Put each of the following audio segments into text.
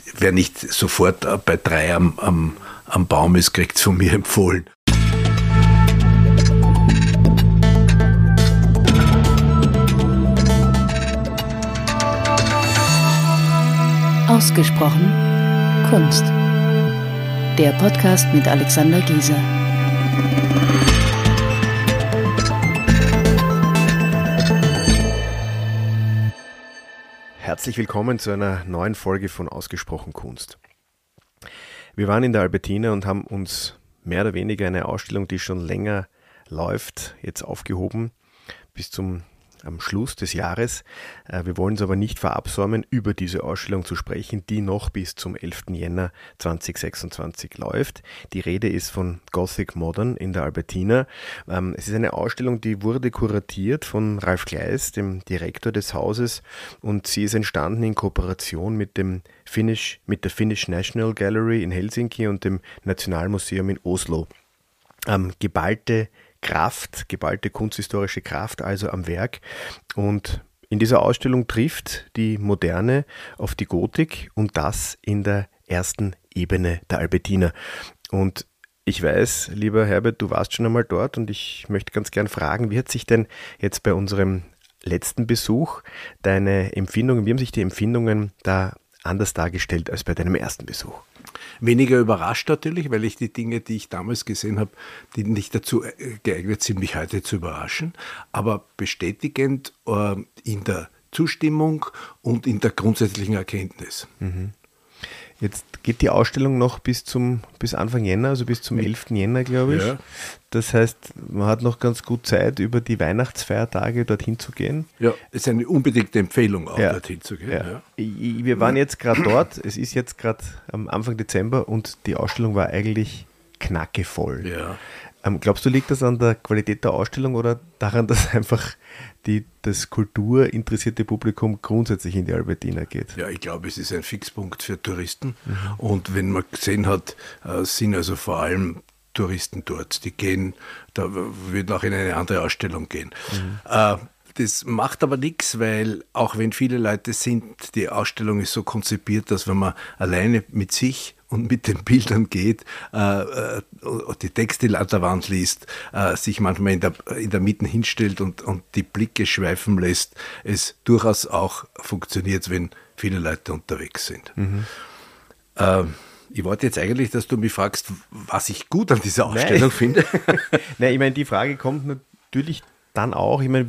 wer nicht sofort bei 3 am Baum ist, kriegt es von mir empfohlen. Ausgesprochen Kunst. Der Podcast mit Alexander Gieser. Herzlich willkommen zu einer neuen Folge von Ausgesprochen Kunst. Wir waren in der Albertina und haben uns mehr oder weniger eine Ausstellung, die schon länger läuft, jetzt aufgehoben bis am Schluss des Jahres. Wir wollen uns aber nicht verabsäumen, über diese Ausstellung zu sprechen, die noch bis zum 11. Jänner 2026 läuft. Die Rede ist von Gothic Modern in der Albertina. Es ist eine Ausstellung, die wurde kuratiert von Ralf Kleist, dem Direktor des Hauses, und sie ist entstanden in Kooperation mit der Finnish National Gallery in Helsinki und dem Nationalmuseum in Oslo. Geballte kunsthistorische Kraft also am Werk, und in dieser Ausstellung trifft die Moderne auf die Gotik, und das in der ersten Ebene der Albertina. Und ich weiß, lieber Herbert, du warst schon einmal dort, und ich möchte ganz gern fragen, wie hat sich denn jetzt bei unserem letzten Besuch wie haben sich die Empfindungen da anders dargestellt als bei deinem ersten Besuch? Weniger überrascht natürlich, weil ich die Dinge, die ich damals gesehen habe, die nicht dazu geeignet sind, mich heute zu überraschen, aber bestätigend in der Zustimmung und in der grundsätzlichen Erkenntnis. Mhm. Jetzt geht die Ausstellung noch bis Anfang Jänner, also bis zum 11. Jänner, glaube ich. Ja. Das heißt, man hat noch ganz gut Zeit, über die Weihnachtsfeiertage dorthin zu gehen. Ja, es ist eine unbedingte Empfehlung, auch dorthin zu gehen. Ja. Ja. Wir waren jetzt gerade dort, es ist jetzt gerade am Anfang Dezember, und die Ausstellung war eigentlich knackevoll. Ja. Glaubst du, liegt das an der Qualität der Ausstellung oder daran, dass einfach das kulturinteressierte Publikum grundsätzlich in die Albertina geht? Ja, ich glaube, es ist ein Fixpunkt für Touristen. Mhm. Und wenn man gesehen hat, sind also vor allem Touristen dort. Die gehen, da wird auch in eine andere Ausstellung gehen. Mhm. Das macht aber nichts, weil auch wenn viele Leute sind, die Ausstellung ist so konzipiert, dass wenn man alleine mit sich und mit den Bildern geht, die Texte an der Wand liest, sich manchmal in der Mitte hinstellt und die Blicke schweifen lässt, es durchaus auch funktioniert, wenn viele Leute unterwegs sind. Mhm. Ich warte jetzt eigentlich, dass du mich fragst, was ich gut an dieser Ausstellung finde. Nein, ich meine, die Frage kommt natürlich dann auch. Ich meine,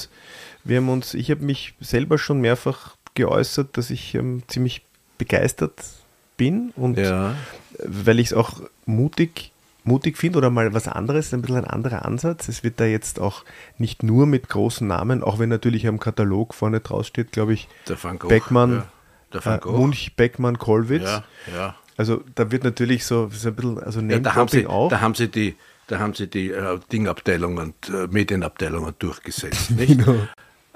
ich habe mich selber schon mehrfach geäußert, dass ich ziemlich begeistert bin, und weil ich es auch mutig finde oder mal was anderes, ein bisschen ein anderer Ansatz. Es wird da jetzt auch nicht nur mit großen Namen, auch wenn natürlich am Katalog vorne draus steht, glaube ich, der Van Gogh, Beckmann, Munch, Beckmann, Kollwitz. Ja. Also da wird natürlich so ein bisschen, also Name-Dropping auch. Da haben sie die Dingabteilung und Medienabteilungen durchgesetzt. Nicht? Genau.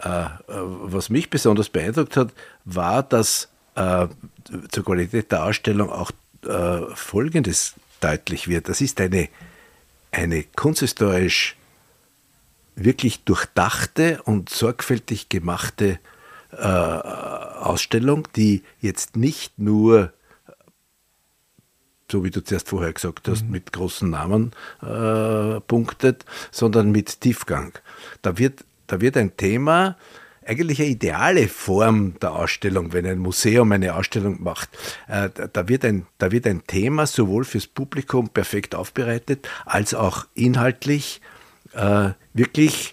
Was mich besonders beeindruckt hat, war, dass zur Qualität der Ausstellung auch Folgendes deutlich wird. Das ist eine kunsthistorisch wirklich durchdachte und sorgfältig gemachte Ausstellung, die jetzt nicht nur, so wie du zuerst vorher gesagt hast, mit großen Namen punktet, sondern mit Tiefgang. Da wird ein Thema, eigentlich eine ideale Form der Ausstellung, wenn ein Museum eine Ausstellung macht. Da wird ein Thema sowohl fürs Publikum perfekt aufbereitet, als auch inhaltlich wirklich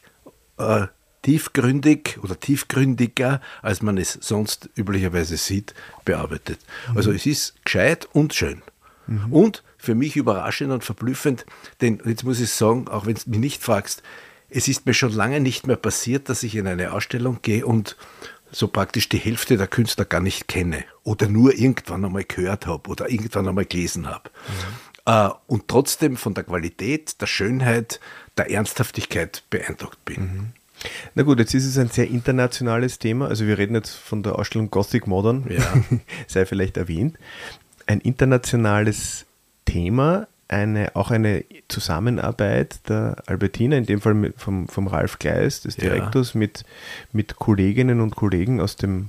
tiefgründig oder tiefgründiger, als man es sonst üblicherweise sieht, bearbeitet. Also es ist gescheit und schön. Mhm. Und für mich überraschend und verblüffend, denn jetzt muss ich sagen, auch wenn du mich nicht fragst, es ist mir schon lange nicht mehr passiert, dass ich in eine Ausstellung gehe und so praktisch die Hälfte der Künstler gar nicht kenne oder nur irgendwann einmal gehört habe oder irgendwann einmal gelesen habe. Mhm. Und trotzdem von der Qualität, der Schönheit, der Ernsthaftigkeit beeindruckt bin. Mhm. Na gut, jetzt ist es ein sehr internationales Thema. Also wir reden jetzt von der Ausstellung Gothic Modern, sei vielleicht erwähnt. Ein internationales Thema, auch eine Zusammenarbeit der Albertina, in dem Fall vom Ralf Kleist, des Direktors, mit Kolleginnen und Kollegen aus dem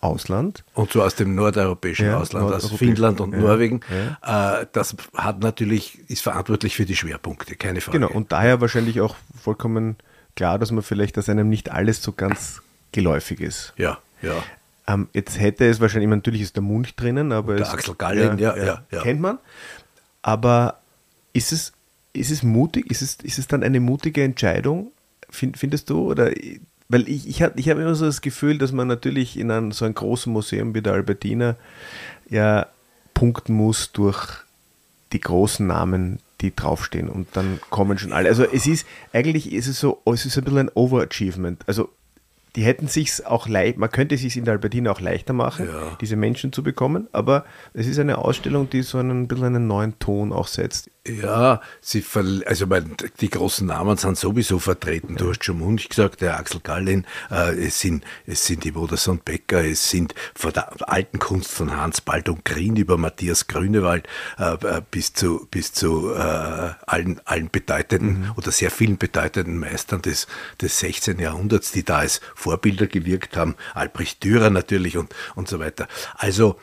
Ausland. Und zwar aus dem nordeuropäischen Ausland, aus Finnland und Norwegen. Ja. Das ist verantwortlich für die Schwerpunkte, keine Frage. Genau, und daher wahrscheinlich auch vollkommen klar, dass einem nicht alles so ganz geläufig ist. Ja. Jetzt hätte es wahrscheinlich, natürlich ist der Munch drinnen, aber der Axel Gallin, ja. Kennt man. Aber ist es mutig? Ist es dann eine mutige Entscheidung, findest du? Oder weil ich habe immer so das Gefühl, dass man natürlich in so einem großen Museum wie der Albertina ja punkten muss durch die großen Namen, die draufstehen, und dann kommen schon alle. Also es ist ein bisschen ein Overachievement. Also die hätten sich's auch man könnte es sich in der Albertina auch leichter machen, diese Menschen zu bekommen, aber es ist eine Ausstellung, die so ein bisschen einen neuen Ton auch setzt. Ja, die großen Namen sind sowieso vertreten. Du hast schon Munch gesagt, der Axel Gallin, es sind die Modersohn Becker, es sind von der alten Kunst von Hans Baldung Grien über Matthias Grünewald bis zu allen bedeutenden oder sehr vielen bedeutenden Meistern des 16. Jahrhunderts, die da als Vorbilder gewirkt haben, Albrecht Dürer natürlich und so weiter. Also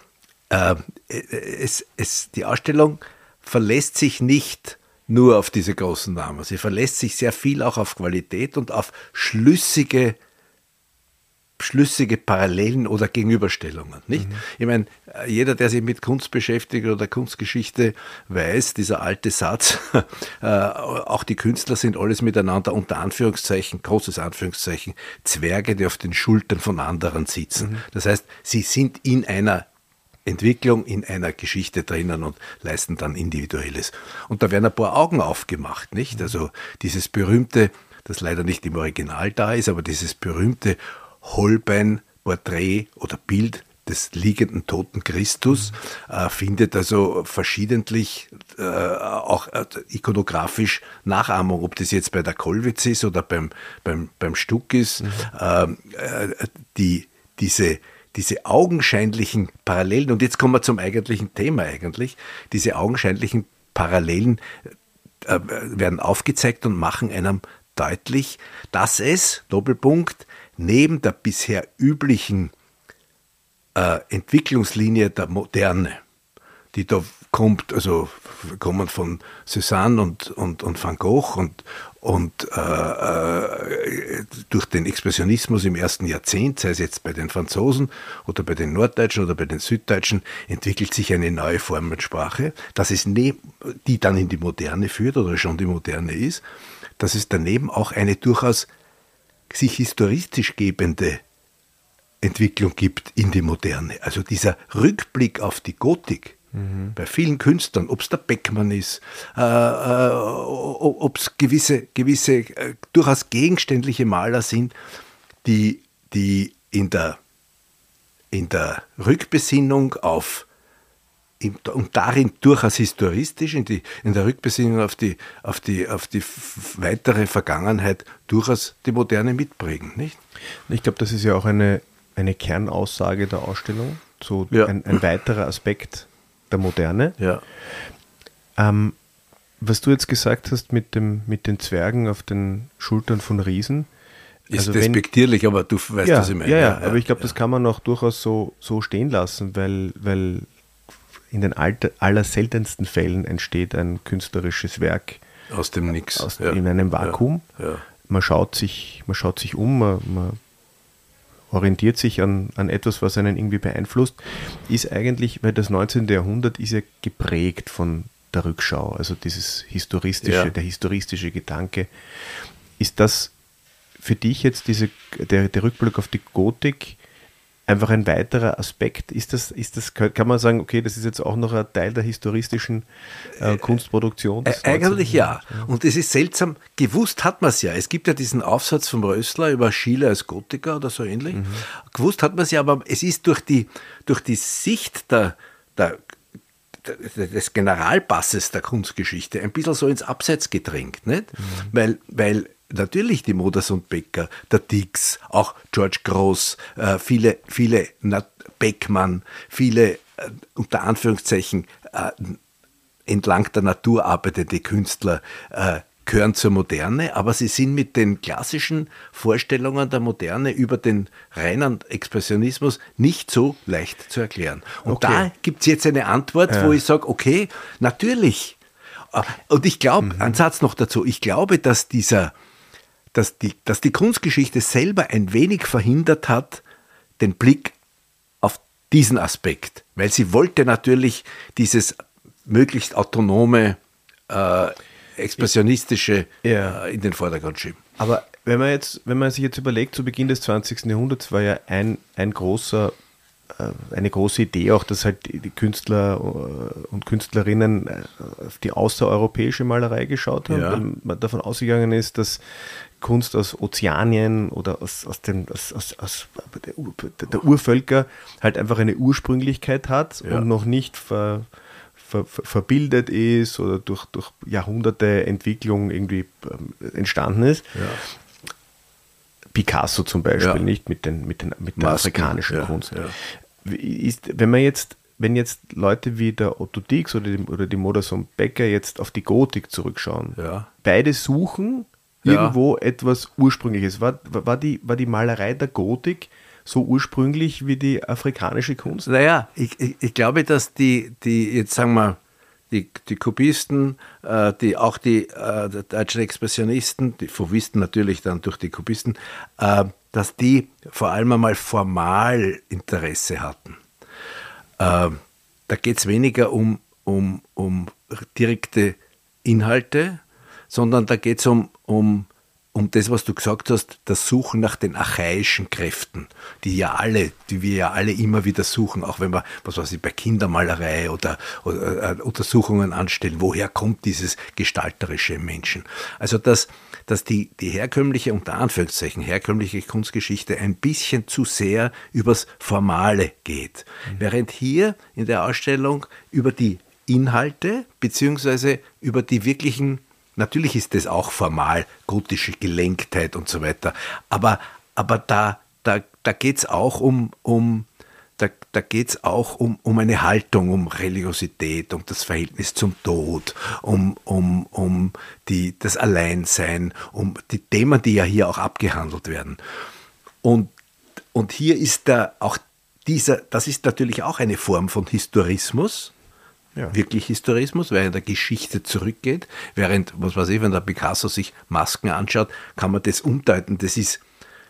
die Ausstellung verlässt sich nicht nur auf diese großen Namen. Sie verlässt sich sehr viel auch auf Qualität und auf schlüssige Parallelen oder Gegenüberstellungen. Nicht? Ich meine, jeder, der sich mit Kunst beschäftigt oder Kunstgeschichte, weiß, dieser alte Satz, auch die Künstler sind alles miteinander, unter Anführungszeichen, großes Anführungszeichen, Zwerge, die auf den Schultern von anderen sitzen. Das heißt, sie sind in einer Entwicklung, in einer Geschichte drinnen und leisten dann Individuelles. Und da werden ein paar Augen aufgemacht, nicht? Also dieses berühmte, das leider nicht im Original da ist, aber dieses berühmte Holbein-Porträt oder Bild des liegenden toten Christus findet also verschiedentlich auch ikonografisch Nachahmung, ob das jetzt bei der Kollwitz ist oder beim Stuck ist. Diese augenscheinlichen Parallelen, und jetzt kommen wir zum eigentlichen Thema diese augenscheinlichen Parallelen werden aufgezeigt und machen einem deutlich, dass es, Doppelpunkt, neben der bisher üblichen Entwicklungslinie der Moderne, die da kommt, also kommen von Cézanne und Van Gogh und durch den Expressionismus im ersten Jahrzehnt, sei es jetzt bei den Franzosen oder bei den Norddeutschen oder bei den Süddeutschen, entwickelt sich eine neue Formensprache, die dann in die Moderne führt oder schon die Moderne ist, dass es daneben auch eine durchaus sich historistisch gebende Entwicklung gibt in die Moderne. Also dieser Rückblick auf die Gotik, bei vielen Künstlern, ob es der Beckmann ist, ob es gewisse durchaus gegenständliche Maler sind, die in der Rückbesinnung und darin durchaus historistisch, in der Rückbesinnung auf die weitere Vergangenheit durchaus die Moderne mitprägen, nicht? Ich glaube, das ist ja auch eine Kernaussage der Ausstellung, so ein weiterer Aspekt der Moderne. Ja. Was du jetzt gesagt hast mit den Zwergen auf den Schultern von Riesen, ist despektierlich, aber du weißt, was ich meine. Ja, aber ich glaube, das kann man auch durchaus so stehen lassen, weil in den allerseltensten Fällen entsteht ein künstlerisches Werk aus dem Nix, in einem Vakuum. Ja. Man schaut sich um, man orientiert sich an etwas, was einen irgendwie beeinflusst, ist eigentlich, weil das 19. Jahrhundert ist ja geprägt von der Rückschau, also dieses historistische, der historistische Gedanke. Ist das für dich jetzt der Rückblick auf die Gotik einfach ein weiterer Aspekt? Kann man sagen, okay, das ist jetzt auch noch ein Teil der historistischen Kunstproduktion? Eigentlich ja. Und es ist seltsam, gewusst hat man es ja. Es gibt ja diesen Aufsatz von Rössler über Schiele als Gotiker oder so ähnlich. Gewusst hat man es ja, aber es ist durch die Sicht des Generalpasses der Kunstgeschichte ein bisschen so ins Abseits gedrängt, nicht? Weil natürlich die Modersohn Becker, der Dix, auch George Grosz, viele Beckmann, viele unter Anführungszeichen entlang der Natur arbeitende Künstler gehören zur Moderne, aber sie sind mit den klassischen Vorstellungen der Moderne über den reinen Expressionismus nicht so leicht zu erklären. Und da gibt es jetzt eine Antwort, wo ich sage, okay, natürlich. Und ich glaube, ein Satz noch dazu, ich glaube, dass die Kunstgeschichte selber ein wenig verhindert hat, den Blick auf diesen Aspekt, weil sie wollte natürlich dieses möglichst autonome, expressionistische in den Vordergrund schieben. Aber wenn man sich jetzt überlegt, zu Beginn des 20. Jahrhunderts war ja eine große Idee auch, dass halt die Künstler und Künstlerinnen auf die außereuropäische Malerei geschaut haben, weil man davon ausgegangen ist, dass Kunst aus Ozeanien oder aus der Urvölker halt einfach eine Ursprünglichkeit hat und noch nicht verbildet ist oder durch Jahrhunderte Entwicklung irgendwie entstanden ist. Ja. Picasso zum Beispiel, nicht mit der afrikanischen Kunst. Ja. Wenn jetzt Leute wie der Otto Dix oder die Modersohn Becker jetzt auf die Gotik zurückschauen, beide suchen irgendwo etwas Ursprüngliches. War die Malerei der Gotik so ursprünglich wie die afrikanische Kunst? Naja, ich glaube, dass die jetzt sagen wir, die Kubisten, die deutschen Expressionisten, die Fauvisten natürlich dann durch die Kubisten, dass die vor allem einmal formal Interesse hatten. Da geht es weniger um direkte Inhalte, sondern da geht es um das, was du gesagt hast, das Suchen nach den archaischen Kräften, die wir ja alle immer wieder suchen, auch wenn wir, bei Kindermalerei oder Untersuchungen anstellen, woher kommt dieses Gestalterische im Menschen? Also, dass die herkömmliche, unter Anführungszeichen, herkömmliche Kunstgeschichte ein bisschen zu sehr übers Formale geht. Während hier in der Ausstellung über die Inhalte beziehungsweise über die wirklichen, natürlich ist das auch formal, gotische Gelenktheit und so weiter, aber da geht es auch um eine Haltung, um Religiosität, um das Verhältnis zum Tod, um das Alleinsein, um die Themen, die ja hier auch abgehandelt werden. Und hier ist das ist natürlich auch eine Form von Historismus, wirklich Historismus, weil er in der Geschichte zurückgeht, während, wenn der Picasso sich Masken anschaut, kann man das umdeuten, das ist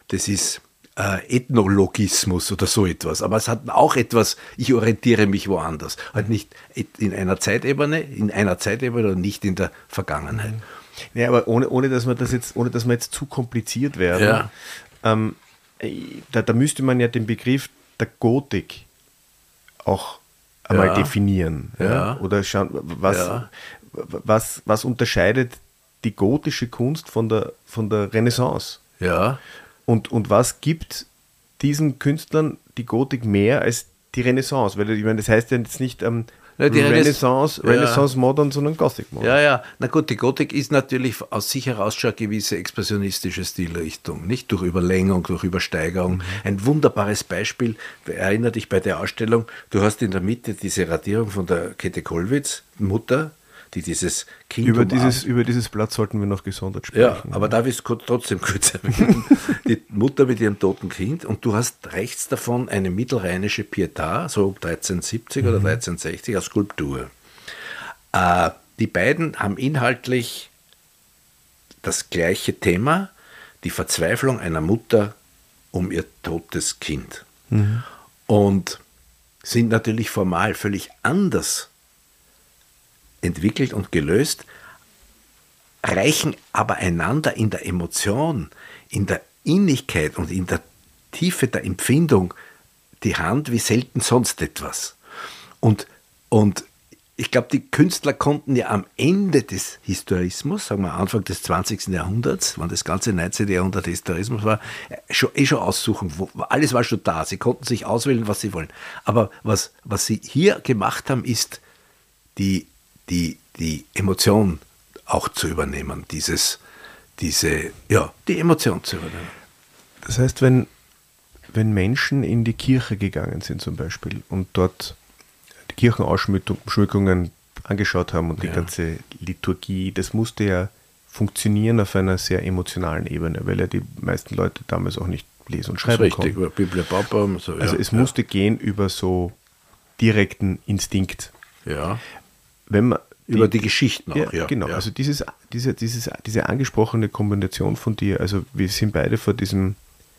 Ethnologismus oder so etwas, aber es hat auch etwas, ich orientiere mich woanders, halt nicht in einer Zeitebene und nicht in der Vergangenheit. Ja, aber ohne dass wir jetzt zu kompliziert werden, da müsste man ja den Begriff der Gotik auch einmal definieren. Oder schauen, was unterscheidet die gotische Kunst von der Renaissance? Ja. Und was gibt diesen Künstlern die Gotik mehr als die Renaissance? Weil ich meine, das heißt ja jetzt nicht Renaissance Modern, sondern Gothic Modern. Ja. Na gut, die Gotik ist natürlich aus sich heraus schon eine gewisse expressionistische Stilrichtung, nicht durch Überlängung, durch Übersteigerung. Ein wunderbares Beispiel, erinnere dich bei der Ausstellung, du hast in der Mitte diese Radierung von der Käthe Kollwitz, Mutter, die dieses Kind über dieses Blatt sollten wir noch gesondert sprechen. Ja, aber darf ich es trotzdem kurz erwähnen. Die Mutter mit ihrem toten Kind und du hast rechts davon eine mittelrheinische Pietà, so 1370 oder 1360 als Skulptur. Die beiden haben inhaltlich das gleiche Thema, die Verzweiflung einer Mutter um ihr totes Kind. Und sind natürlich formal völlig anders entwickelt und gelöst, reichen aber einander in der Emotion, in der Innigkeit und in der Tiefe der Empfindung die Hand wie selten sonst etwas. Und ich glaube, die Künstler konnten ja am Ende des Historismus, sagen wir Anfang des 20. Jahrhunderts, wann das ganze 19. Jahrhundert Historismus war, schon aussuchen, alles war schon da, sie konnten sich auswählen, was sie wollen. Aber was sie hier gemacht haben, ist die Emotion auch zu übernehmen, die Emotion zu übernehmen. Das heißt, wenn Menschen in die Kirche gegangen sind zum Beispiel und dort die Kirchenausschmückungen angeschaut haben und die ganze Liturgie, das musste ja funktionieren auf einer sehr emotionalen Ebene, weil ja die meisten Leute damals auch nicht lesen und schreiben konnten. Richtig, Biblia Pauper. So, also es musste gehen über so direkten Instinkt. Ja. Wenn man über die Geschichten auch, ja. Genau, also diese angesprochene Kombination von dir, also wir sind beide vor dieser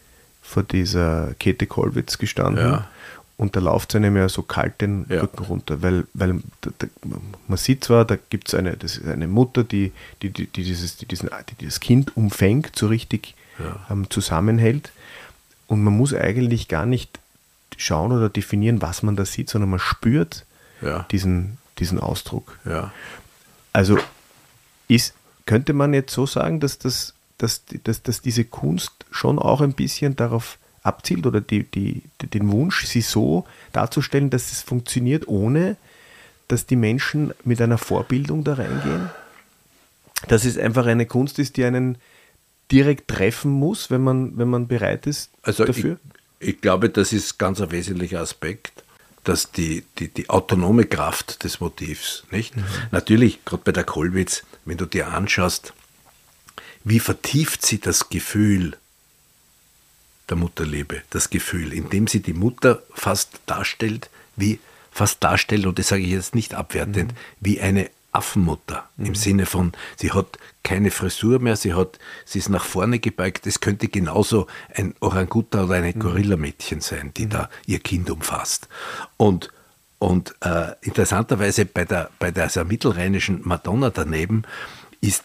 Käthe Kollwitz gestanden und da läuft es einem ja so kalt den Rücken runter, weil man sieht zwar, das ist eine Mutter, die das Kind umfängt, so richtig zusammenhält und man muss eigentlich gar nicht schauen oder definieren, was man da sieht, sondern man spürt diesen Ausdruck. Ja. Also könnte man jetzt so sagen, dass diese Kunst schon auch ein bisschen darauf abzielt oder den Wunsch, sie so darzustellen, dass es funktioniert, ohne dass die Menschen mit einer Vorbildung da reingehen? Dass es einfach eine Kunst ist, die einen direkt treffen muss, wenn man bereit ist dafür? Ich glaube, das ist ganz ein wesentlicher Aspekt, dass die autonome Kraft des Motivs, nicht? Natürlich, gerade bei der Kollwitz, wenn du dir anschaust, wie vertieft sie das Gefühl der Mutterliebe, das Gefühl, indem sie die Mutter fast darstellt, und das sage ich jetzt nicht abwertend, wie eine Affenmutter, im Sinne von, sie hat keine Frisur mehr, sie ist nach vorne gebeugt, es könnte genauso ein Orangutan oder ein Gorillamädchen sein, die da ihr Kind umfasst. Und interessanterweise bei der mittelrheinischen Madonna daneben ist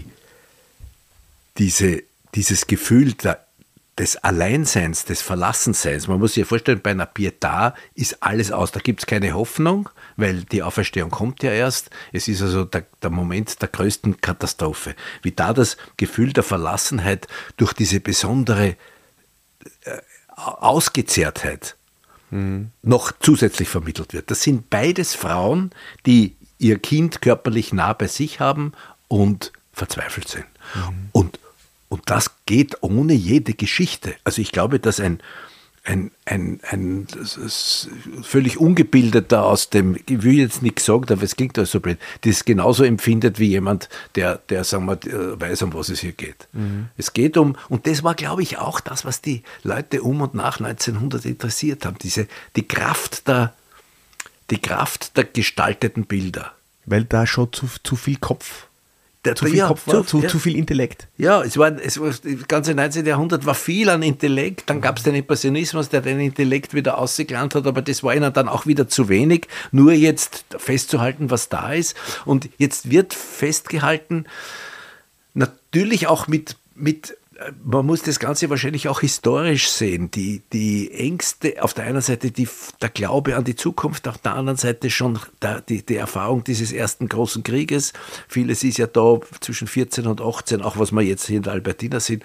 dieses Gefühl des Alleinseins, des Verlassenseins. Man muss sich vorstellen, bei einer Pietà ist alles aus. Da gibt es keine Hoffnung, weil die Auferstehung kommt ja erst. Es ist also der Moment der größten Katastrophe. Wie da das Gefühl der Verlassenheit durch diese besondere Ausgezehrtheit noch zusätzlich vermittelt wird. Das sind beides Frauen, die ihr Kind körperlich nah bei sich haben und verzweifelt sind. Und das geht ohne jede Geschichte. Also ich glaube, dass ein völlig Ungebildeter aus dem, ich will jetzt nichts sagen, aber es klingt also so blöd, das genauso empfindet wie jemand, der sagen wir, weiß, um was es hier geht. Es geht und das war, glaube ich, auch das, was die Leute um und nach 1900 interessiert haben, die Kraft der gestalteten Bilder. Weil da schon zu viel Kopf zu viel Intellekt. Ja, das ganze 19. Jahrhundert war viel an Intellekt, dann gab es den Impressionismus, der den Intellekt wieder ausgelernt hat, aber das war ihnen dann auch wieder zu wenig, nur jetzt festzuhalten, was da ist. Und jetzt wird festgehalten, natürlich auch mit man muss das Ganze wahrscheinlich auch historisch sehen. Die Ängste, auf der einen Seite der Glaube an die Zukunft, auf der anderen Seite schon die Erfahrung dieses ersten großen Krieges. Vieles ist ja da zwischen 14 und 18, auch was wir jetzt hier in der Albertina sind,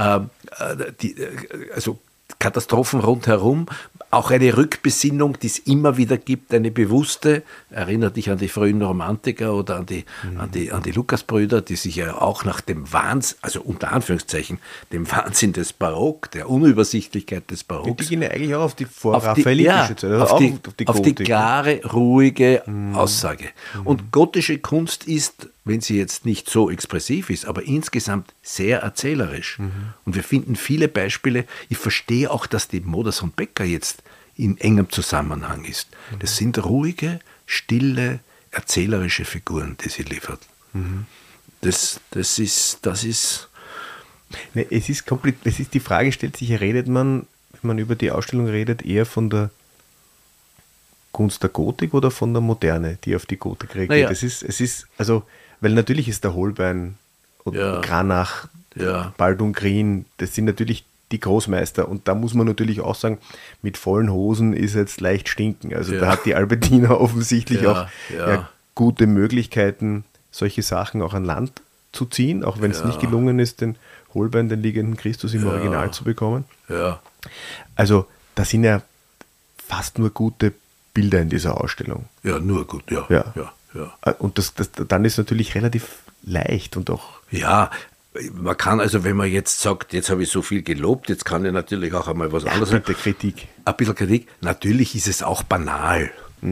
also Katastrophen rundherum, auch eine Rückbesinnung, die es immer wieder gibt, eine bewusste, erinnert dich an die frühen Romantiker oder an die Lukasbrüder, die sich ja auch nach dem Wahnsinn, also unter Anführungszeichen, dem Wahnsinn des Barock, der Unübersichtlichkeit des Barocks. Die gehen ja eigentlich auch auf die vorraphaelitische Zeit, auf die klare, ruhige Aussage. Und gotische Kunst ist, wenn sie jetzt nicht so expressiv ist, aber insgesamt sehr erzählerisch. Und wir finden viele Beispiele. Ich verstehe auch, dass die Modersohn Becker jetzt in engem Zusammenhang ist. Das sind ruhige, stille, erzählerische Figuren, die sie liefert. Das ist Ne, es ist die Frage stellt sich, redet man, wenn man über die Ausstellung redet, eher von der Kunst der Gotik oder von der Moderne, die auf die Gotik reagiert? Naja. Es ist, also, weil natürlich ist der Holbein und Cranach, Baldung Green, das sind natürlich die Großmeister, und da muss man natürlich auch sagen, mit vollen Hosen ist jetzt leicht stinken. Also da hat die Albertina offensichtlich auch gute Möglichkeiten, solche Sachen auch an Land zu ziehen, auch wenn es nicht gelungen ist, den Holbein, den liegenden Christus im Original zu bekommen. Ja. Also da sind ja fast nur gute Bilder in dieser Ausstellung. Ja, nur gut, ja. Und dann ist natürlich relativ leicht und auch... Ja, man kann also, wenn man jetzt sagt, jetzt habe ich so viel gelobt, jetzt kann ich natürlich auch einmal was anderes sagen. Kritik. Ein bisschen Kritik. Natürlich ist es auch banal.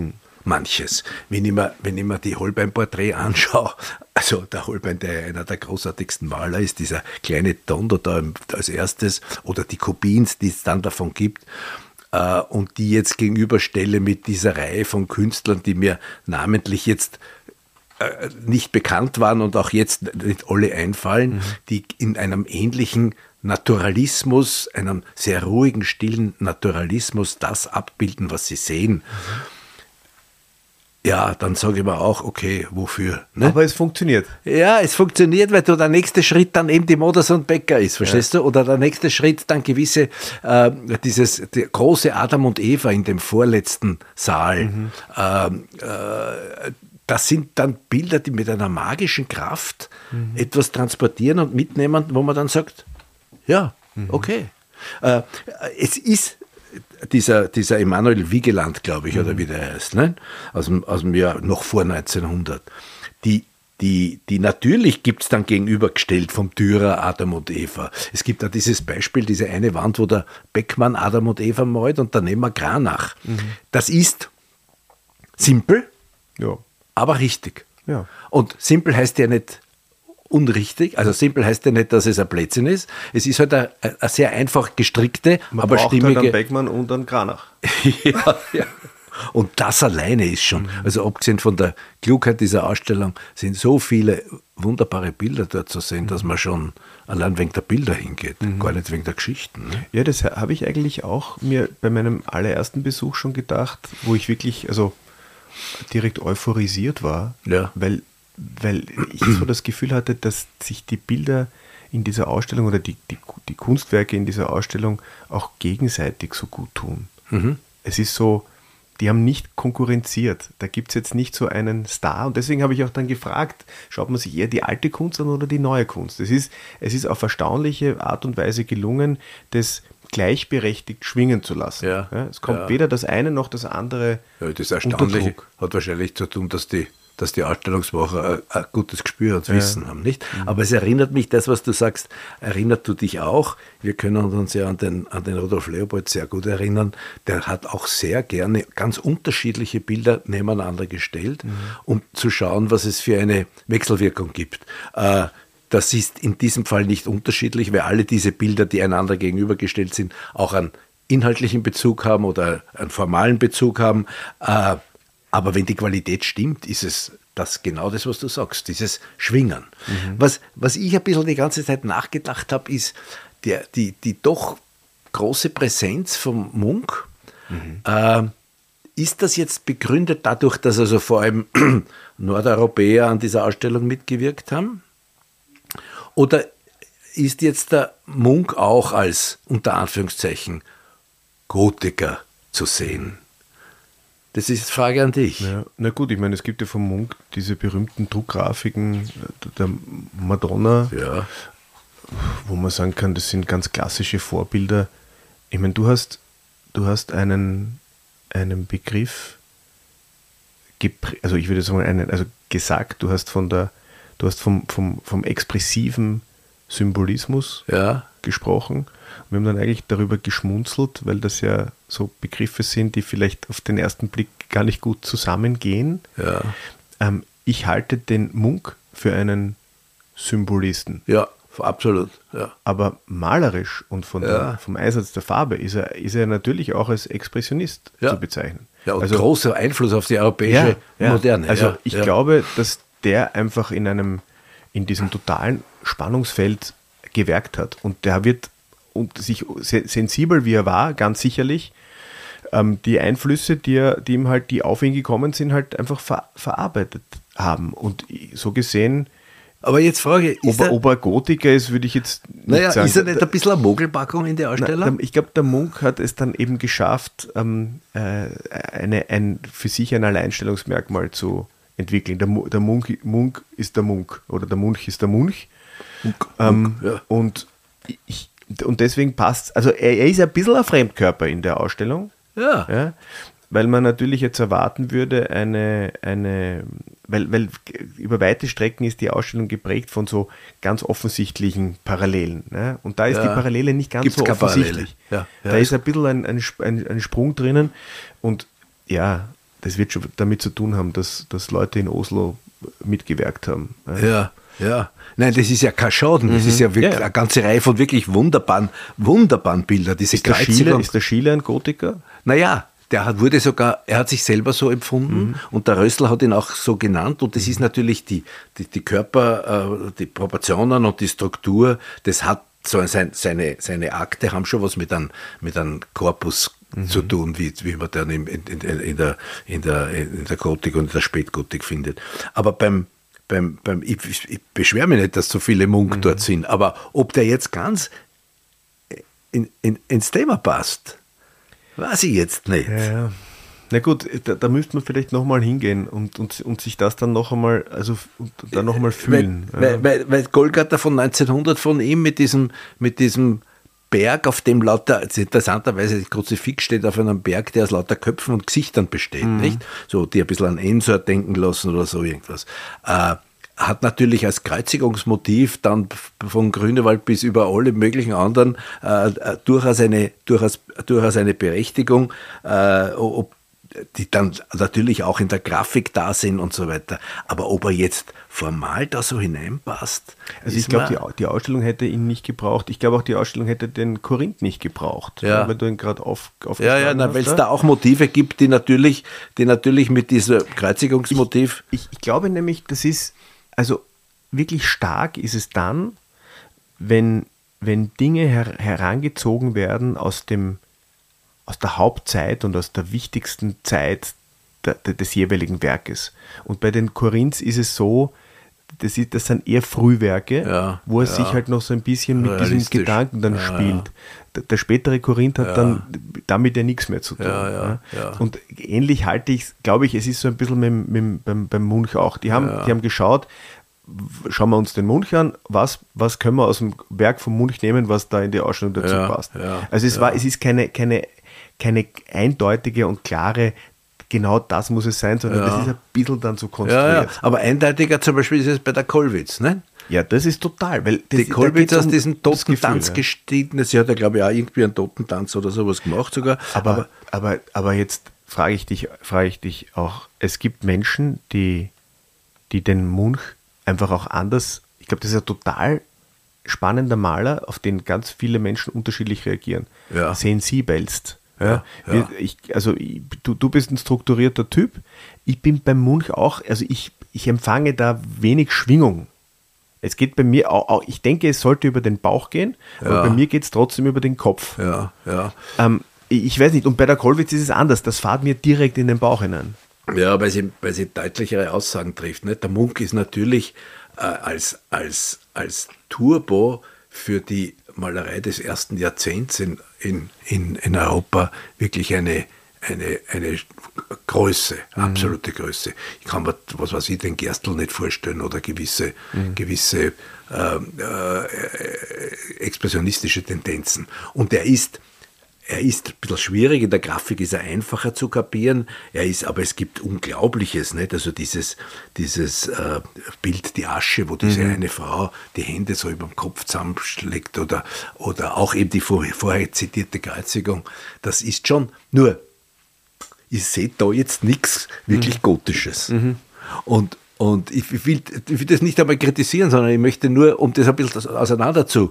manches. Wenn ich mir die Holbein-Porträt anschaue, also der Holbein, der einer der großartigsten Maler ist, dieser kleine Tondo da als erstes, oder die Kopien, die es dann davon gibt, und die jetzt gegenüberstelle mit dieser Reihe von Künstlern, die mir namentlich jetzt nicht bekannt waren und auch jetzt nicht alle einfallen, die in einem ähnlichen Naturalismus, einem sehr ruhigen, stillen Naturalismus das abbilden, was sie sehen. Ja, dann sage ich mir auch, okay, wofür? Ne? Aber es funktioniert. Ja, es funktioniert, weil der nächste Schritt dann eben die Modersohn Becker ist, verstehst du? Oder der nächste Schritt dann gewisse, die große Adam und Eva in dem vorletzten Saal. Das sind dann Bilder, die mit einer magischen Kraft etwas transportieren und mitnehmen, wo man dann sagt, ja, okay. Es ist dieser Emanuel Vigeland, glaube ich, oder wie der heißt, ne? Aus dem Jahr noch vor 1900. Die natürlich gibt es dann gegenübergestellt vom Dürer Adam und Eva. Es gibt da dieses Beispiel, diese eine Wand, wo der Beckmann Adam und Eva malt und daneben ein Kranach. Das ist simpel, ja, aber richtig. Ja. Und simpel heißt ja nicht unrichtig, also simpel heißt ja nicht, dass es ein Blödsinn ist. Es ist halt eine sehr einfach gestrickte, aber stimmige... Man braucht halt einen Beckmann und einen Kranach. ja. Und das alleine ist schon, also abgesehen von der Klugheit dieser Ausstellung, sind so viele wunderbare Bilder dort zu sehen, dass man schon allein wegen der Bilder hingeht, gar nicht wegen der Geschichten. Ne? Ja, das habe ich eigentlich auch mir bei meinem allerersten Besuch schon gedacht, wo ich wirklich direkt euphorisiert war, weil ich so das Gefühl hatte, dass sich die Bilder in dieser Ausstellung oder die Kunstwerke in dieser Ausstellung auch gegenseitig so gut tun. Es ist so, die haben nicht konkurrenziert. Da gibt es jetzt nicht so einen Star. Und deswegen habe ich auch dann gefragt, schaut man sich eher die alte Kunst an oder die neue Kunst? Es ist auf erstaunliche Art und Weise gelungen, das gleichberechtigt schwingen zu lassen. Ja. Es kommt weder das eine noch das andere. Ja, das Erstaunliche hat wahrscheinlich zu tun, dass die Ausstellungsmacher ein gutes Gespür und Wissen haben, nicht? Aber es erinnert mich, das, was du sagst, erinnert du dich auch? Wir können uns ja an den Rudolf Leopold sehr gut erinnern. Der hat auch sehr gerne ganz unterschiedliche Bilder nebeneinander gestellt, um zu schauen, was es für eine Wechselwirkung gibt. Das ist in diesem Fall nicht unterschiedlich, weil alle diese Bilder, die einander gegenübergestellt sind, auch einen inhaltlichen Bezug haben oder einen formalen Bezug haben. Aber wenn die Qualität stimmt, ist es das genau das, was du sagst, dieses Schwingen. Was ich ein bisschen die ganze Zeit nachgedacht habe, ist die doch große Präsenz vom Munch. Ist das jetzt begründet dadurch, dass also vor allem Nordeuropäer an dieser Ausstellung mitgewirkt haben? Oder ist jetzt der Munch auch als, unter Anführungszeichen, Gotiker zu sehen? Das ist eine Frage an dich. Ja, na gut, ich meine, es gibt ja vom Munch diese berühmten Druckgrafiken der Madonna, wo man sagen kann, das sind ganz klassische Vorbilder. Ich meine, du hast einen Begriff, also ich würde sagen, gesagt, du hast vom expressiven Symbolismus gesprochen. Wir haben dann eigentlich darüber geschmunzelt, weil das ja so Begriffe sind, die vielleicht auf den ersten Blick gar nicht gut zusammengehen. Ja. Ich halte den Munch für einen Symbolisten. Ja, absolut. Ja. Aber malerisch und vom Einsatz der Farbe ist er natürlich auch als Expressionist zu bezeichnen. Ja, und also, großer Einfluss auf die europäische Moderne. Also ich glaube, dass der einfach in diesem totalen Spannungsfeld gewerkt hat. Und der wird, und sich sensibel wie er war, ganz sicherlich, die Einflüsse, die ihm halt, die auf ihn gekommen sind, halt einfach verarbeitet haben. Und so gesehen, aber jetzt frage ich, ob er Gotiker ist, würde ich jetzt nicht sagen. Ist er nicht ein bisschen eine Mogelpackung in der Ausstellung? Ich glaube, der Munch hat es dann eben geschafft, für sich ein Alleinstellungsmerkmal zu entwickeln. Der Munch ist der Munch oder der Munch ist der Munch. Und deswegen passt, also er ist ein bisschen ein Fremdkörper in der Ausstellung. Ja, weil man natürlich jetzt erwarten würde, weil über weite Strecken ist die Ausstellung geprägt von so ganz offensichtlichen Parallelen. Ne? Und da ist die Parallele nicht ganz so offensichtlich. Da ist ein bisschen ein Sprung drinnen. Und ja, das wird schon damit zu tun haben, dass Leute in Oslo mitgewirkt haben. Ja. Nein, das ist ja kein Schaden. Das ist ja wirklich eine ganze Reihe von wirklich wunderbaren Bildern. Diese Kreuzigung. Ist der Schiele ein Gotiker? Naja, er hat sich selber so empfunden und der Rössl hat ihn auch so genannt und das ist natürlich die Körper, die Proportionen und die Struktur, das hat so seine Akte haben schon was mit einem Korpus zu tun, wie man dann in der Gotik und in der Spätgotik findet. Aber ich beschwere mich nicht, dass so viele Munch dort sind, aber ob der jetzt ganz ins Thema passt, weiß ich jetzt nicht. Ja. Na gut, da müsste man vielleicht nochmal hingehen und sich das dann noch einmal, fühlen. Weil Golgatha von 1900 von ihm mit diesem Berg, auf dem interessanterweise das Kruzifix steht auf einem Berg, der aus lauter Köpfen und Gesichtern besteht, nicht? So, die ein bisschen an Ensor denken lassen oder so irgendwas. Hat natürlich als Kreuzigungsmotiv dann von Grünewald bis über alle möglichen anderen durchaus eine Berechtigung, ob die dann natürlich auch in der Grafik da sind und so weiter. Aber ob er jetzt formal da so hineinpasst? Also ich glaube, die Ausstellung hätte ihn nicht gebraucht. Ich glaube auch, die Ausstellung hätte den Korinth nicht gebraucht. Ja. Wenn du ihn gerade aufgeschlagen weil es da auch Motive gibt, die natürlich mit diesem Kreuzigungsmotiv... Ich glaube nämlich, das ist, also wirklich stark ist es dann, wenn Dinge herangezogen werden aus der Hauptzeit und aus der wichtigsten Zeit des jeweiligen Werkes. Und bei den Korinths ist es so, das sind eher Frühwerke, wo er sich halt noch so ein bisschen mit diesem Gedanken dann spielt. Der spätere Korinth hat dann damit ja nichts mehr zu tun. Ja. Und ähnlich halte ich es, glaube ich, es ist so ein bisschen beim Munch auch. Die haben geschaut, schauen wir uns den Munch an, was können wir aus dem Werk vom Munch nehmen, was da in die Ausstellung dazu passt. Also es ist keine eindeutige und klare, genau das muss es sein, sondern das ist ein bisschen dann so konstruiert. Ja. Aber eindeutiger zum Beispiel ist es bei der Kollwitz, ne? Ja, das ist total, weil die Kollwitz aus diesem Totentanz gestiegen, sie hat ja, glaube ich, auch irgendwie einen Totentanz oder sowas gemacht sogar. Aber jetzt frage ich dich auch, es gibt Menschen, die den Munch einfach auch anders, ich glaube, das ist ein total spannender Maler, auf den ganz viele Menschen unterschiedlich reagieren. Ja. Sehen Sie wälzt. Ja. Du bist ein strukturierter Typ. Ich bin beim Munch auch, also ich empfange da wenig Schwingung. Es geht bei mir auch, ich denke, es sollte über den Bauch gehen, aber bei mir geht es trotzdem über den Kopf. Ich weiß nicht, und bei der Kollwitz ist es anders, das fährt mir direkt in den Bauch hinein. Ja, weil sie deutlichere Aussagen trifft. Nicht? Der Munch ist natürlich als Turbo für die Malerei des ersten Jahrzehnts in Europa wirklich eine Größe, absolute Größe. Ich kann mir, was weiß ich, den Gerstl nicht vorstellen oder gewisse expressionistische Tendenzen. Und er ist ein bisschen schwierig, in der Grafik ist er einfacher zu kapieren, aber es gibt Unglaubliches, nicht? Also dieses Bild, die Asche, wo diese eine Frau die Hände so über dem Kopf zusammenschlägt oder auch eben die vorher zitierte Kreuzigung, das ist schon, nur ich sehe da jetzt nichts wirklich Gotisches. Und ich will das nicht einmal kritisieren, sondern ich möchte nur, um das ein bisschen auseinander zu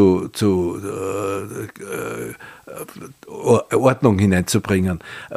Ordnung hineinzubringen.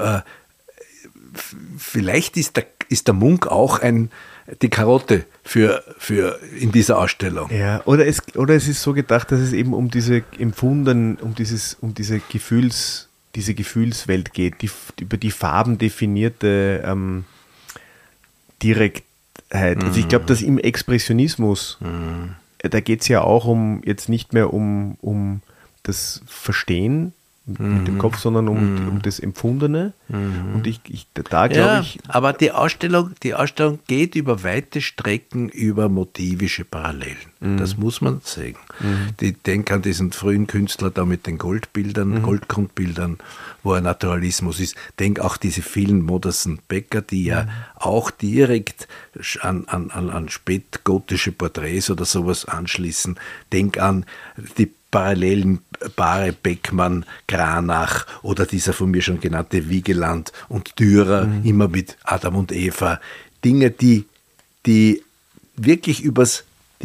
Vielleicht ist der Munch auch die Karotte für in dieser Ausstellung. Ja, oder es ist so gedacht, dass es eben um diese Empfunden, um diese Gefühlswelt geht, über die Farben definierte Direktheit. Also ich glaube, dass im Expressionismus, da geht es ja auch jetzt nicht mehr um das Verstehen mit dem Kopf, sondern um das Empfundene. Und da glaube ich... Aber die Ausstellung geht über weite Strecken über motivische Parallelen. Das muss man sagen. Ich denke an diesen frühen Künstler da mit den Goldbildern, Goldgrundbildern, wo ein Naturalismus ist. Denke auch diese vielen Modersohn-Becker, die ja auch direkt an spätgotische Porträts oder sowas anschließen. Denk an die parallelen Paare Beckmann, Cranach oder dieser von mir schon genannte Wiegeland und Dürer, immer mit Adam und Eva. Dinge, die wirklich übers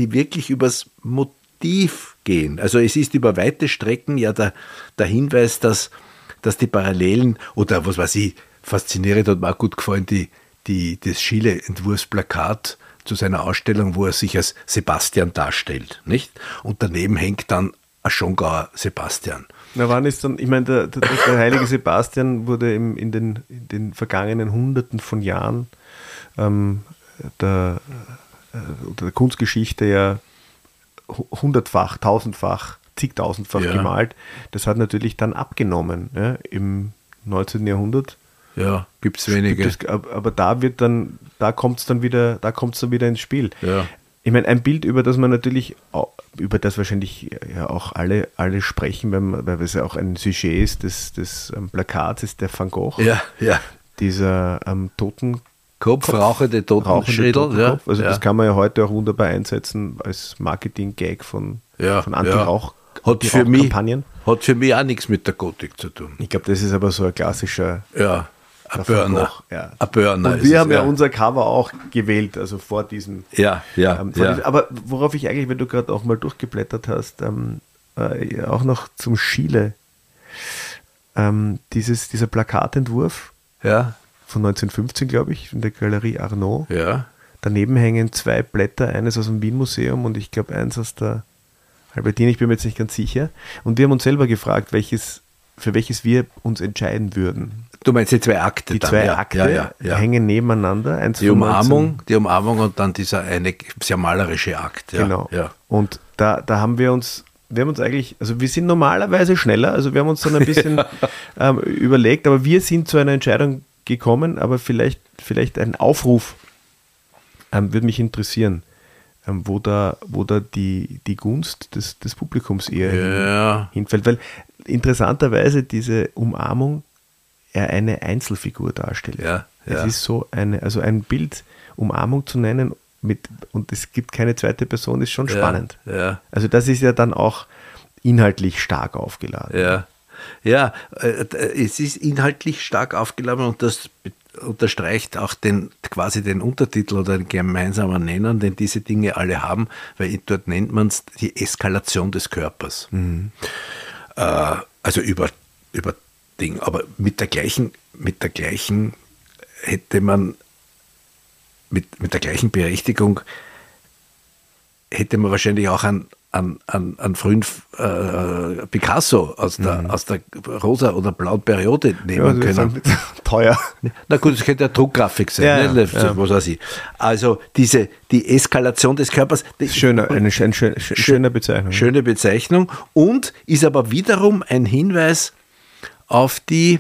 Motiv gehen. Also es ist über weite Strecken ja der Hinweis, dass die Parallelen oder was weiß ich, faszinierend hat mir auch gut gefallen, das Schiele-Entwurfsplakat zu seiner Ausstellung, wo er sich als Sebastian darstellt, nicht? Und daneben hängt dann ein Schongauer Sebastian. Na, wann ist dann, ich meine, der heilige Sebastian wurde in den vergangenen Hunderten von Jahren der Kunstgeschichte ja hundertfach, tausendfach, zigtausendfach gemalt. Das hat natürlich dann abgenommen, ja, im 19. Jahrhundert. Ja, gibt es wenige. Aber da kommt es dann wieder ins Spiel. Ja. Ich meine, ein Bild, über das wahrscheinlich ja auch alle sprechen, weil es ja auch ein Sujet ist, des Plakats ist der Van Gogh. Ja, ja. Dieser rauchende Totenschädel. Ja, also das kann man ja heute auch wunderbar einsetzen als Marketing-Gag von Anti-Rauch-Kampagnen. Hat für mich auch nichts mit der Gotik zu tun. Ich glaube, das ist aber so ein klassischer ein Burner. Ja. Ein Burner. Und wir haben ja unser Cover auch gewählt, also vor diesem. Aber worauf ich eigentlich, wenn du gerade auch mal durchgeblättert hast, auch noch zum Schiele, dieser Plakatentwurf von 1915, glaube ich, in der Galerie Arnaud. Ja. Daneben hängen 2 Blätter, eines aus dem Wien-Museum und ich glaube eins aus der Albertina, ich bin mir jetzt nicht ganz sicher. Und wir haben uns selber gefragt, für welches wir uns entscheiden würden. Du meinst die 2 Akte? Die 2 Akte hängen nebeneinander. Die Umarmung und dann dieser eine sehr malerische Akt. Ja. Genau. Ja. Und da haben wir uns eigentlich, also wir sind normalerweise schneller, also wir haben uns dann ein bisschen überlegt, aber wir sind zu einer Entscheidung gekommen, aber vielleicht ein Aufruf würde mich interessieren, wo da die Gunst des Publikums eher hinfällt, weil interessanterweise diese Umarmung eine Einzelfigur darstellt. Ja. Es ist so ein Bild, Umarmung zu nennen, und es gibt keine zweite Person, ist schon spannend. Ja. Also das ist ja dann auch inhaltlich stark aufgeladen. Ja, es ist inhaltlich stark aufgeladen und das unterstreicht auch quasi den Untertitel oder den gemeinsamen Nenner, den diese Dinge alle haben, weil dort nennt man es die Eskalation des Körpers. Also über Ding, aber mit der gleichen hätte man mit der gleichen Berechtigung hätte man wahrscheinlich auch an frühen Picasso aus der rosa oder blauen Periode nehmen können. Teuer. Na gut, es könnte ja Druckgrafik sein, was weiß ich. Also die Eskalation des Körpers. Eine schöne Bezeichnung. Schöne Bezeichnung und ist aber wiederum ein Hinweis auf die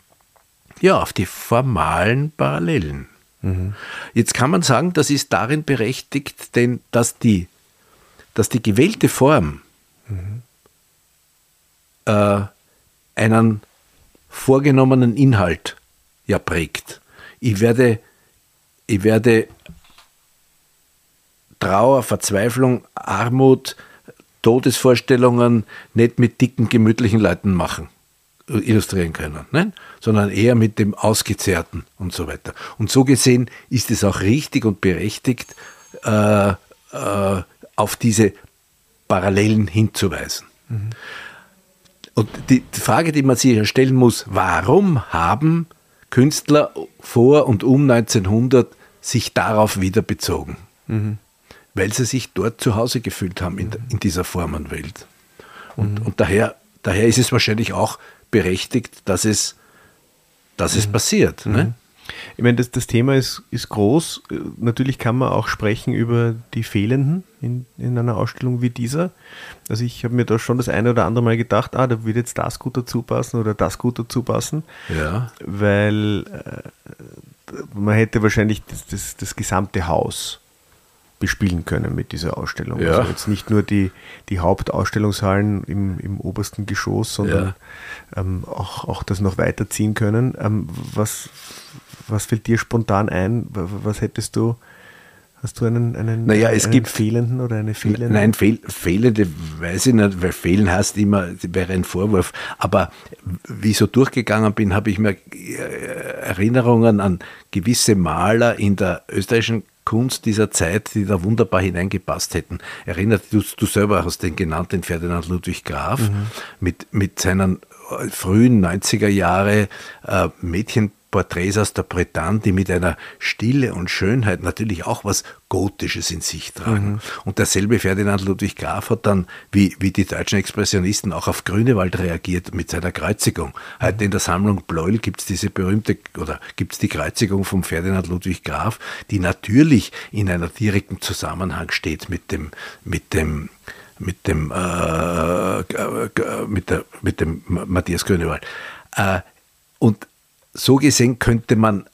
formalen Parallelen. Jetzt kann man sagen, das ist darin berechtigt, denn dass die gewählte Form einen vorgenommenen Inhalt prägt. Ich werde Trauer, Verzweiflung, Armut, Todesvorstellungen nicht mit dicken, gemütlichen Leuten illustrieren können, ne? Sondern eher mit dem Ausgezehrten und so weiter. Und so gesehen ist es auch richtig und berechtigt, auf diese Parallelen hinzuweisen. Und die Frage, die man sich stellen muss, warum haben Künstler vor und um 1900 sich darauf wieder bezogen? Weil sie sich dort zu Hause gefühlt haben in dieser Formenwelt. Und daher ist es wahrscheinlich auch berechtigt, dass es passiert. Ne? Ich meine, das Thema ist groß. Natürlich kann man auch sprechen über die Fehlenden in einer Ausstellung wie dieser. Also ich habe mir da schon das eine oder andere Mal gedacht, da würde jetzt das gut dazu passen oder das gut dazu passen. Ja. Weil man hätte wahrscheinlich das gesamte Haus bespielen können mit dieser Ausstellung. Ja. Also jetzt nicht nur die Hauptausstellungshallen im obersten Geschoss, sondern auch das noch weiterziehen können. Was fällt dir spontan ein? Was hättest du Hast du einen gibt fehlenden oder eine fehlende? Nein, fehlende weiß ich nicht, weil fehlen heißt immer, wäre ein Vorwurf. Aber wie ich so durchgegangen bin, habe ich mir Erinnerungen an gewisse Maler in der österreichischen Kunst dieser Zeit, die da wunderbar hineingepasst hätten. Erinnert du selber hast den genannten Ferdinand Ludwig Graf mit seinen frühen 90er Jahre Mädchenporträts aus der Bretagne, die mit einer Stille und Schönheit natürlich auch was Gotisches in sich tragen. Und derselbe Ferdinand Ludwig Graf hat dann, wie die deutschen Expressionisten, auch auf Grünewald reagiert mit seiner Kreuzigung. Heute in der Sammlung Bleuel gibt es die Kreuzigung vom Ferdinand Ludwig Graf, die natürlich in einer direkten Zusammenhang steht mit dem Matthias Grünewald. Und so gesehen könnte man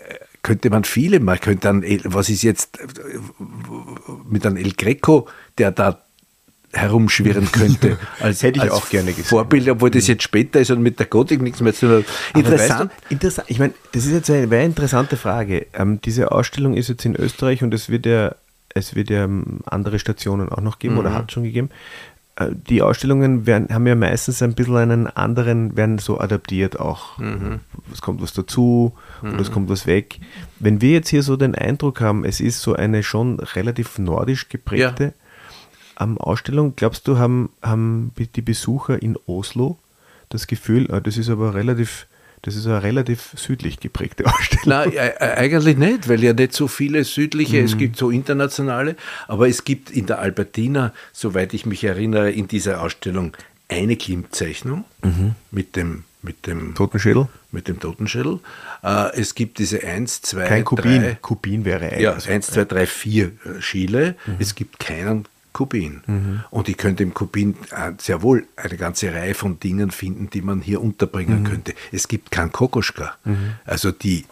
was ist jetzt mit einem El Greco, der da herumschwirren könnte, als hätte ich auch gerne gesehen. Vorbild, obwohl das jetzt später ist und mit der Gotik nichts mehr zu tun hat. Interessant. Weißt du, ich meine, das ist jetzt eine interessante Frage. Diese Ausstellung ist jetzt in Österreich und es wird ja andere Stationen auch noch geben oder hat schon gegeben. Die Ausstellungen haben ja meistens ein bisschen werden so adaptiert auch. Es kommt was dazu oder es kommt was weg. Wenn wir jetzt hier so den Eindruck haben, es ist so eine schon relativ nordisch geprägte Ausstellung, glaubst du, haben die Besucher in Oslo das Gefühl, das ist eine relativ südlich geprägte Ausstellung? Nein, eigentlich nicht, weil ja nicht so viele südliche, es gibt so internationale, aber es gibt in der Albertina, soweit ich mich erinnere, in dieser Ausstellung eine Klimtzeichnung mit dem Totenschädel. Mit dem Totenschädel. Es gibt diese 1, 2, Kein 3. Kubin wäre eigentlich. Ja, 1, 2, 3, 4 Schiele. Es gibt keinen Kubin. Und ich könnte im Kubin sehr wohl eine ganze Reihe von Dingen finden, die man hier unterbringen könnte. Es gibt keinen Kokoschka. Also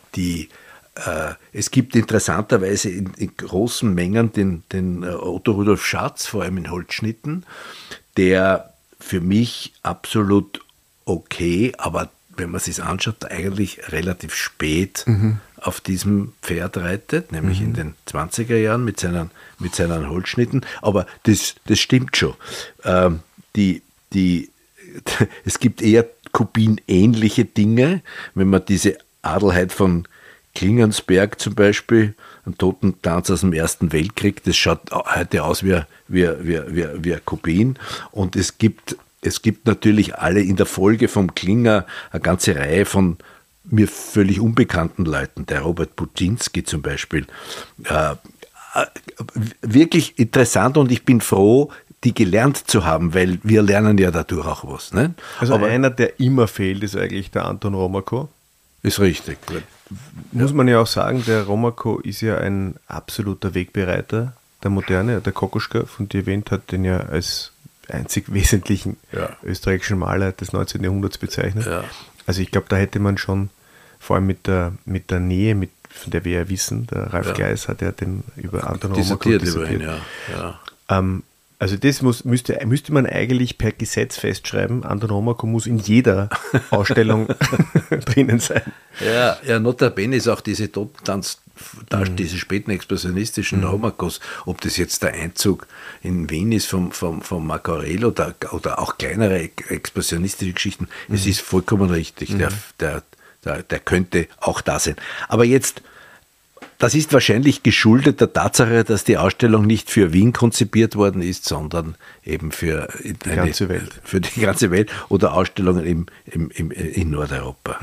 es gibt interessanterweise in großen Mengen den Otto Rudolf Schatz, vor allem in Holzschnitten, der für mich absolut okay, aber wenn man sich anschaut, eigentlich relativ spät auf diesem Pferd reitet, nämlich in den 20er Jahren mit seinen Holzschnitten. Aber das stimmt schon. Es gibt eher Kubin-ähnliche Dinge, wenn man diese Adelheid von Klingensberg zum Beispiel, ein Totentanz aus dem Ersten Weltkrieg, das schaut heute aus wie ein Kubin. Und es gibt natürlich alle in der Folge vom Klinger eine ganze Reihe von mir völlig unbekannten Leuten, der Robert Buczynski zum Beispiel. Wirklich interessant und ich bin froh, die gelernt zu haben, weil wir lernen ja dadurch auch was. Ne? Also aber einer, der immer fehlt, ist eigentlich der Anton Romako. Ist richtig. Muss man ja auch sagen, der Romako ist ja ein absoluter Wegbereiter der Moderne. Der Kokoschka, von dir erwähnt, hat den ja als einzig wesentlichen österreichischen Maler des 19. Jahrhunderts bezeichnet. Ja. Also ich glaube, da hätte man schon, vor allem mit der Nähe, von der wir ja wissen, der Ralf Gleis hat ja den über Anton Romako dissertiert. Also das müsste man eigentlich per Gesetz festschreiben. Anton Romako muss in jeder Ausstellung drinnen sein. Ja, notabene ist auch diese Totentanz, diese späten expressionistischen Romakos, ob das jetzt der Einzug in Wien ist vom Macarel oder auch kleinere expressionistische Geschichten, es ist vollkommen richtig, der könnte auch da sein. Aber jetzt, das ist wahrscheinlich geschuldet der Tatsache, dass die Ausstellung nicht für Wien konzipiert worden ist, sondern eben für die ganze Welt oder Ausstellungen in Nordeuropa.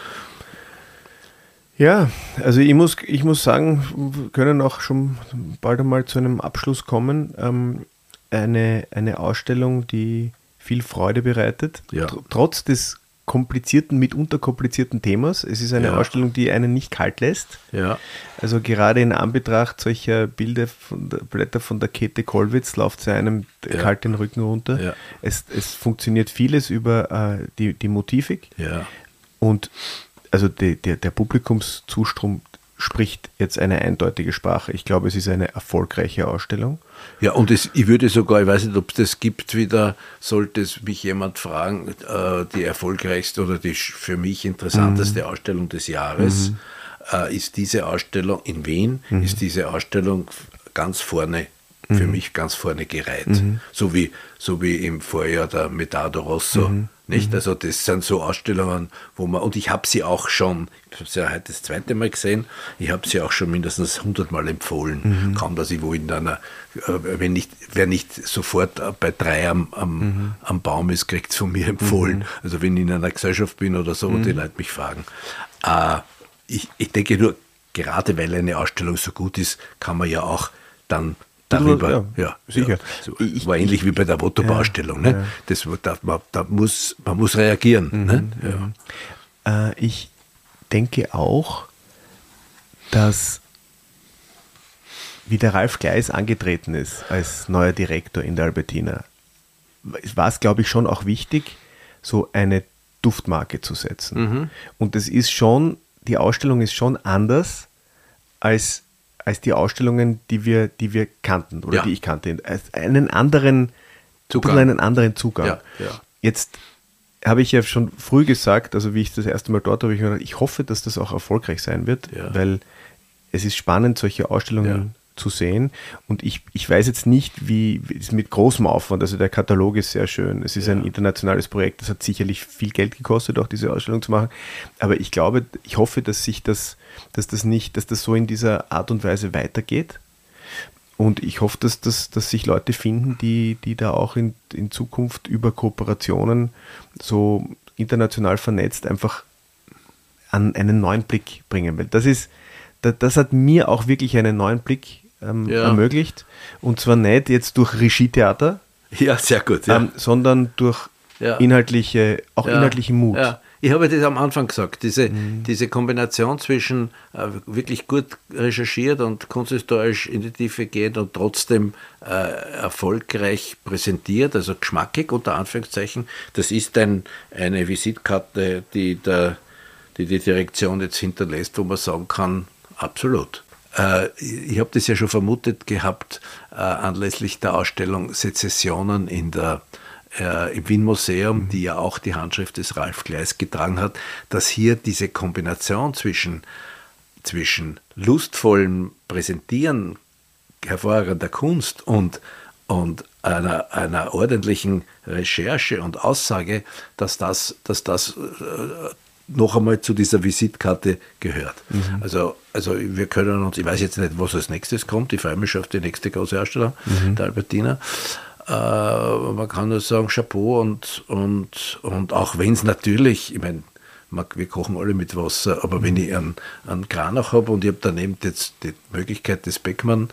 Ja, also ich muss sagen, wir können auch schon bald einmal zu einem Abschluss kommen. Eine Ausstellung, die viel Freude bereitet, trotz des mitunter komplizierten Themas. Es ist eine Ausstellung, die einen nicht kalt lässt. Ja. Also gerade in Anbetracht solcher Blätter von der Käthe Kollwitz läuft es einem kalt den Rücken runter. Ja. Es funktioniert vieles über die Motivik. Ja. Und also der Publikumszustrom spricht jetzt eine eindeutige Sprache. Ich glaube, es ist eine erfolgreiche Ausstellung. Ja, und ich würde sogar, ich weiß nicht, ob es das gibt wieder, sollte es mich jemand fragen, die erfolgreichste oder die für mich interessanteste Ausstellung des Jahres ist diese Ausstellung in Wien, ist diese Ausstellung ganz vorne, für mich ganz vorne gereiht. So wie im Vorjahr der Medado Rosso. Nicht? Also das sind so Ausstellungen, wo man, und ich habe sie auch schon, ich habe sie ja heute das 2. Mal gesehen, ich habe sie auch schon mindestens 100 Mal empfohlen. Kaum, dass ich wo in einer, wer nicht sofort bei 3 am Baum ist, kriegt es von mir empfohlen. Also wenn ich in einer Gesellschaft bin oder so und die Leute mich fragen. Ich denke nur, gerade weil eine Ausstellung so gut ist, kann man ja auch dann darüber, sicher. So, war ähnlich wie bei der Wotoba-Ausstellung. Ne? Man muss reagieren. Ne? Ich denke auch, dass wie der Ralf Gleis angetreten ist als neuer Direktor in der Albertina, war es, glaube ich, schon auch wichtig, so eine Duftmarke zu setzen. Und das ist schon, die Ausstellung ist schon anders als die Ausstellungen, die wir kannten oder die ich kannte. Einen anderen Zugang. Ja. Jetzt habe ich ja schon früh gesagt, also wie ich das erste Mal dort war, ich mir gedacht, ich hoffe, dass das auch erfolgreich sein wird, weil es ist spannend, solche Ausstellungen zu sehen. Und ich weiß jetzt nicht, wie es mit großem Aufwand, also der Katalog ist sehr schön. Es ist ein internationales Projekt, das hat sicherlich viel Geld gekostet, auch diese Ausstellung zu machen. Aber ich glaube, ich hoffe, dass das so in dieser Art und Weise weitergeht. Und ich hoffe, dass sich Leute finden, die da auch in Zukunft über Kooperationen so international vernetzt einfach an einen neuen Blick bringen. Weil das hat mir auch wirklich einen neuen Blick ermöglicht. Und zwar nicht jetzt durch Regietheater, sehr gut, sondern durch inhaltliche Mut. Ja. Ich habe das am Anfang gesagt, diese Kombination zwischen wirklich gut recherchiert und kunsthistorisch in die Tiefe gehend und trotzdem erfolgreich präsentiert, also geschmackig unter Anführungszeichen, das ist eine Visitkarte, die Direktion jetzt hinterlässt, wo man sagen kann, absolut. Ich habe das ja schon vermutet gehabt, anlässlich der Ausstellung Sezessionen im Wien-Museum, die ja auch die Handschrift des Ralf Gleis getragen hat, dass hier diese Kombination zwischen lustvollem Präsentieren hervorragender Kunst und einer ordentlichen Recherche und Aussage, dass das noch einmal zu dieser Visitkarte gehört. Also wir können uns, ich weiß jetzt nicht, was als nächstes kommt, ich freue mich schon auf die nächste große Ausstellung der Albertina. Man kann nur sagen, Chapeau und auch wenn es natürlich, ich meine, wir kochen alle mit Wasser, aber wenn ich einen Kranach habe und ich habe daneben jetzt die Möglichkeit des Beckmann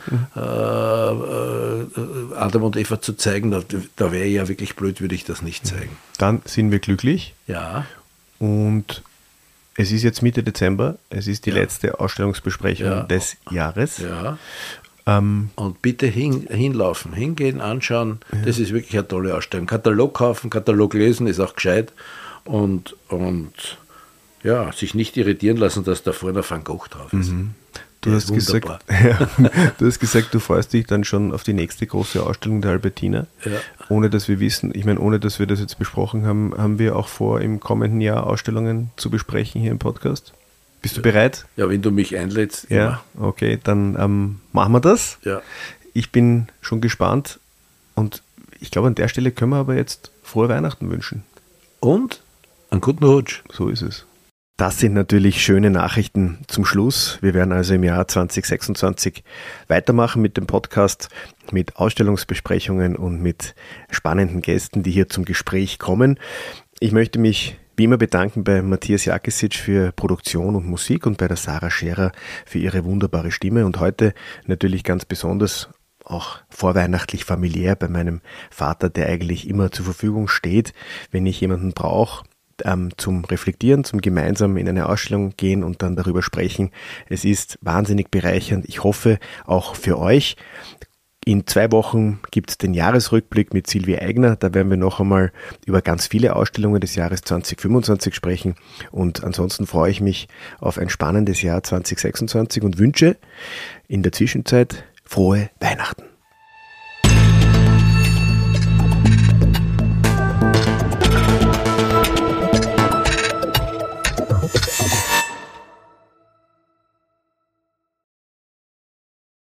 Adam und Eva zu zeigen, da wäre ich ja wirklich blöd, würde ich das nicht zeigen. Dann sind wir glücklich. Ja. Und es ist jetzt Mitte Dezember, es ist die letzte Ausstellungsbesprechung des Jahres. Ja. Und bitte hinlaufen, hingehen, anschauen, das ist wirklich eine tolle Ausstellung. Katalog kaufen, Katalog lesen ist auch gescheit und sich nicht irritieren lassen, dass da vorne ein Van Gogh drauf ist. Du hast gesagt, du freust dich dann schon auf die nächste große Ausstellung der Albertina. Ja. Ohne dass wir das jetzt besprochen haben, haben wir auch vor, im kommenden Jahr Ausstellungen zu besprechen hier im Podcast. Bist du bereit? Ja, wenn du mich einlädst. Ja, okay, dann machen wir das. Ja. Ich bin schon gespannt und ich glaube, an der Stelle können wir aber jetzt frohe Weihnachten wünschen. Und einen guten Rutsch. So ist es. Das sind natürlich schöne Nachrichten zum Schluss. Wir werden also im Jahr 2026 weitermachen mit dem Podcast, mit Ausstellungsbesprechungen und mit spannenden Gästen, die hier zum Gespräch kommen. Ich möchte mich wie immer bedanken bei Matthias Jakisic für Produktion und Musik und bei der Sarah Scherer für ihre wunderbare Stimme und heute natürlich ganz besonders auch vorweihnachtlich familiär bei meinem Vater, der eigentlich immer zur Verfügung steht, wenn ich jemanden brauche, zum Reflektieren, zum gemeinsam in eine Ausstellung gehen und dann darüber sprechen. Es ist wahnsinnig bereichernd. Ich hoffe auch für euch. In 2 Wochen gibt es den Jahresrückblick mit Silvia Eigner. Da werden wir noch einmal über ganz viele Ausstellungen des Jahres 2025 sprechen. Und ansonsten freue ich mich auf ein spannendes Jahr 2026 und wünsche in der Zwischenzeit frohe Weihnachten.